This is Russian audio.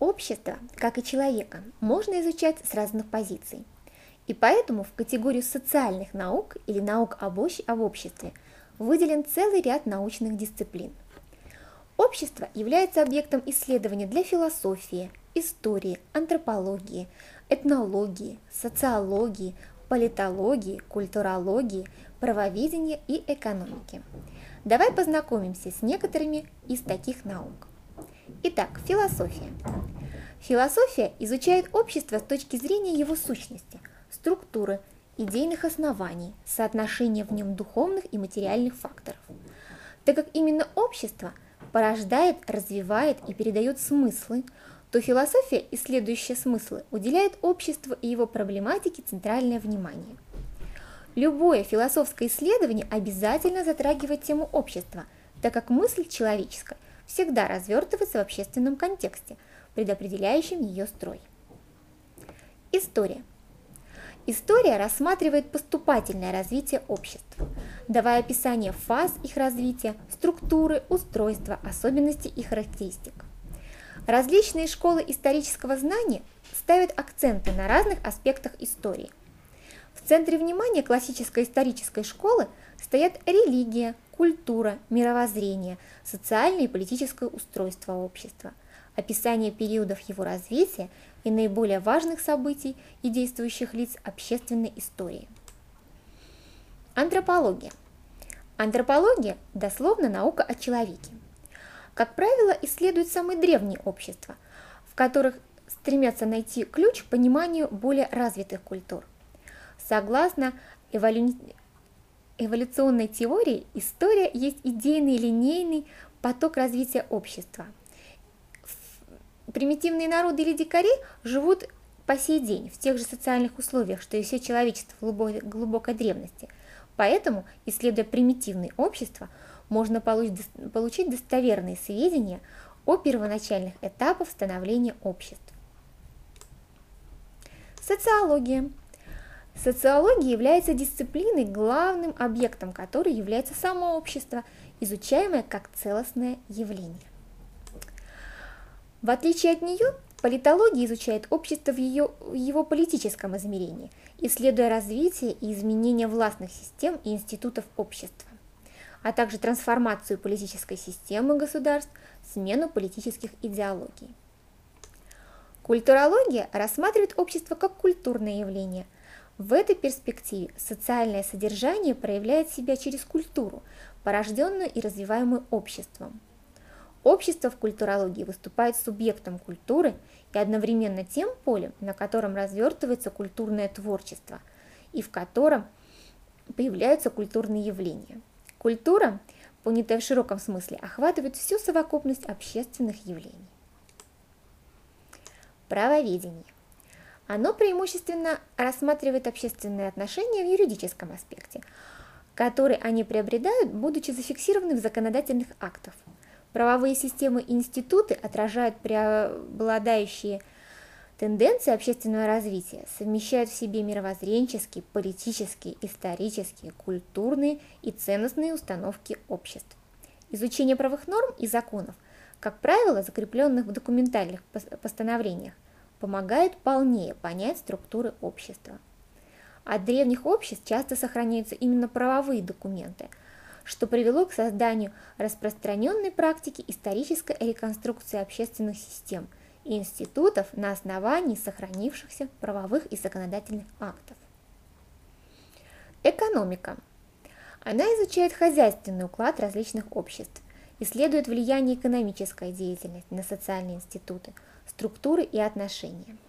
Общество, как и человека, можно изучать с разных позиций. И поэтому в категорию социальных наук или наук об обществе выделен целый ряд научных дисциплин. Общество является объектом исследования для философии, истории, антропологии, этнологии, социологии, политологии, культурологии, правоведения и экономики. Давай познакомимся с некоторыми из таких наук. Итак, философия. Философия изучает общество с точки зрения его сущности, структуры, идейных оснований, соотношения в нем духовных и материальных факторов. Так как именно общество порождает, развивает и передает смыслы, то философия, исследующая смыслы, уделяет обществу и его проблематике центральное внимание. Любое философское исследование обязательно затрагивает тему общества, так как мысль человеческая всегда развертывается в общественном контексте, предопределяющем ее строй. История. История рассматривает поступательное развитие обществ, давая описание фаз их развития, структуры, устройства, особенностей и характеристик. Различные школы исторического знания ставят акценты на разных аспектах истории. В центре внимания классической исторической школы стоят религия, культура, мировоззрение, социальное и политическое устройство общества, описание периодов его развития и наиболее важных событий и действующих лиц общественной истории. Антропология. Антропология – дословно наука о человеке. Как правило, исследует самые древние общества, в которых стремятся найти ключ к пониманию более развитых культур. Согласно эволюционной теории, история есть идейный линейный поток развития общества. Примитивные народы или дикари живут по сей день в тех же социальных условиях, что и все человечество в глубокой древности. Поэтому, исследуя примитивные общества, можно получить достоверные сведения о первоначальных этапах становления обществ. Социология. Социология является дисциплиной, главным объектом которой является само общество, изучаемое как целостное явление. В отличие от нее, политология изучает общество в его политическом измерении, исследуя развитие и изменения властных систем и институтов общества, а также трансформацию политической системы государств, смену политических идеологий. Культурология рассматривает общество как культурное явление. В этой перспективе социальное содержание проявляет себя через культуру, порожденную и развиваемую обществом. Общество в культурологии выступает субъектом культуры и одновременно тем полем, на котором развертывается культурное творчество и в котором появляются культурные явления. Культура, понятая в широком смысле, охватывает всю совокупность общественных явлений. Правоведение. Оно преимущественно рассматривает общественные отношения в юридическом аспекте, который они приобретают, будучи зафиксированы в законодательных актах. Правовые системы и институты отражают преобладающие тенденции общественного развития, совмещают в себе мировоззренческие, политические, исторические, культурные и ценностные установки обществ. Изучение правовых норм и законов, как правило, закрепленных в документальных постановлениях, помогает полнее понять структуры общества. От древних обществ часто сохраняются именно правовые документы, что привело к созданию распространенной практики исторической реконструкции общественных систем и институтов на основании сохранившихся правовых и законодательных актов. Экономика. Она изучает хозяйственный уклад различных обществ, исследует влияние экономической деятельности на социальные институты, структуры и отношения.